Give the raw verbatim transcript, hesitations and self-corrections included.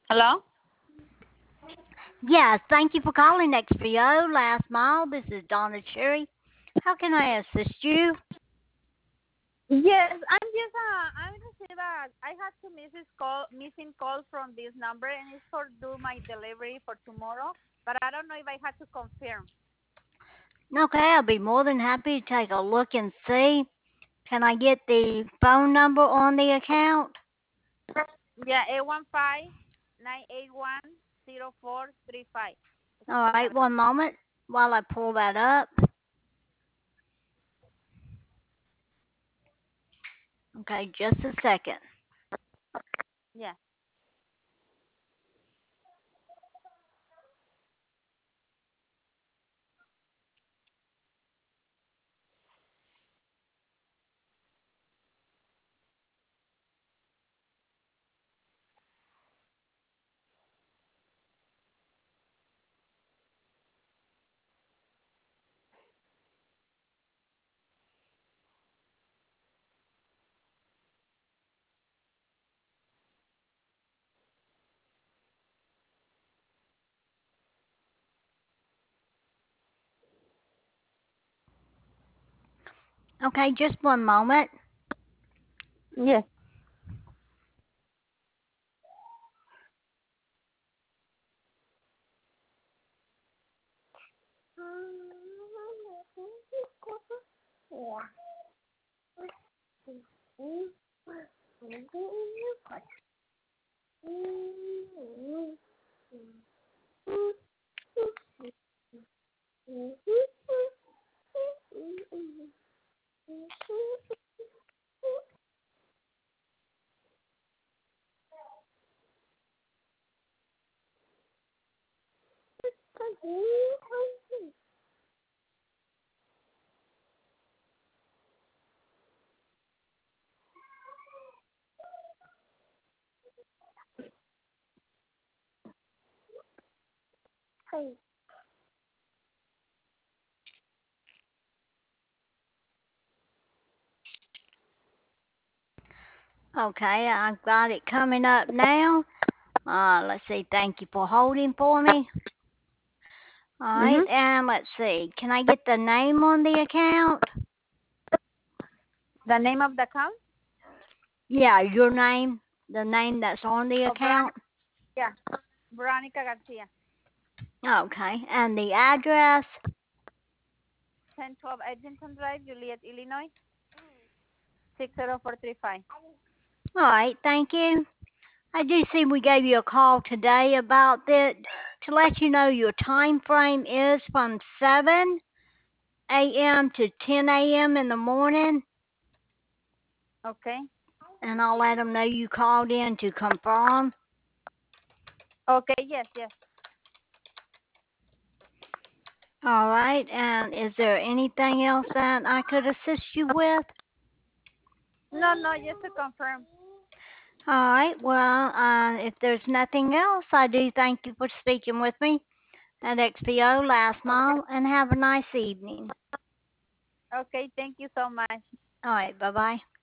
Hello? Yes, thank you for calling X P O Last Mile. This is Donna Cherry. How can I assist you? Yes, I'm just uh, I received a I had to miss this call missing call from this number and it's for do my delivery for tomorrow, but I don't know if I had to confirm. Okay, I'll be more than happy to take a look and see. Can I get the phone number on the account? Yeah, eight one five nine eight one zero four three five. All right, one moment while I pull that up. Okay, just a second. Yeah. Okay, just one moment. Yes. Okay, I've got it coming up now. Uh, let's see. Thank you for holding for me. All right, Mhm. and let's see. Can I get the name on the account? The name of the account? Yeah, your name, the name that's on the Oh, account. Veronica. Yeah. Veronica Garcia. Okay, and the address. ten twelve Edgerton Drive, Juliet, Illinois, six zero four three five. All right, thank you. I do see we gave you a call today about that to let you know your time frame is from seven a m to ten a m in the morning, Okay. and I'll let them know you called in to confirm. Okay, yes, yes. All right, and is there anything else that I could assist you with? No, no, just to confirm. All right, well, uh, if there's nothing else, I do thank you for speaking with me at X P O Last Okay. Mile, and have a nice evening. Okay, thank you so much. All right, bye bye.